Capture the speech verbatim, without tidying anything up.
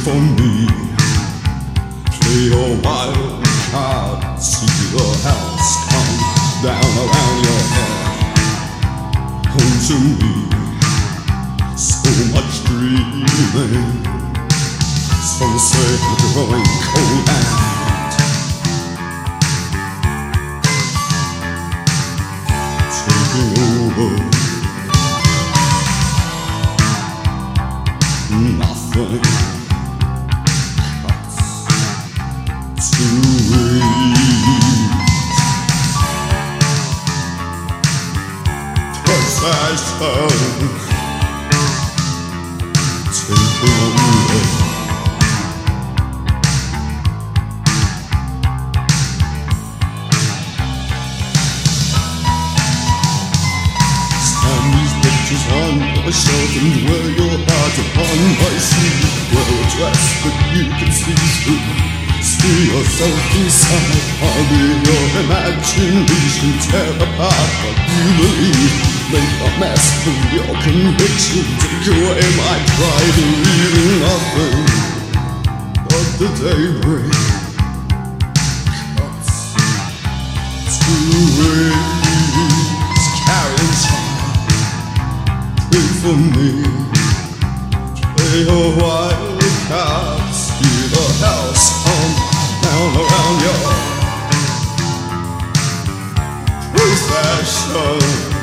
for me. Play your wild card, see the house come down around your head. Home to me, so much dreaming. Some say we're growing cold and taking over. Nothing cuts to reach. Possession taking over. On the shelf and wear your heart upon my sleeve. Wear a dress that you can see through. See yourself inside. I'll be your imagination. Tear apart what you believe. Make a mess of your conviction. Take away my pride and leaving nothing but the daybreak cuts to raise. Carrying time. Pray for me, play a wild card, see the house come down around your possession.